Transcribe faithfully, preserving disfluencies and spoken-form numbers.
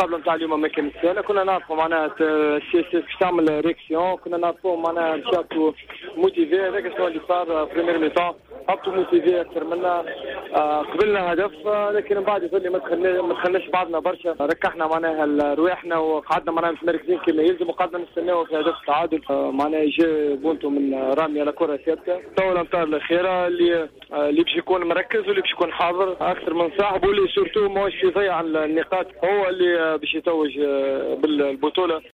المقابله نتاع اليوم ما كانت سهله، كنا نعرفوا معناها السي اس باش تعمل ريكسيون، كنا نعرفوا معناها مشاو موتيفي. هذاك شنو اللي صار بريمير ميطون، هبطوا موتيفي اكثر منا. آه قبلنا هدف، آه لكن من بعد يظل ما دخلنا ما دخلناش بعضنا برشا، ركحنا معناها رواحنا وقعدنا معناها متمركزين كما يلزم، وقعدنا نستناو في هدف التعادل. آه معناها جا بونتو من رامي على كره ثابته. تو الامطار الاخيره اللي آه اللي باش يكون مركز واللي باش يكون حاضر اكثر من صاحبه، واللي سورتو ماهوش يضيع النقاط، هو اللي باش يتوج بالبطوله.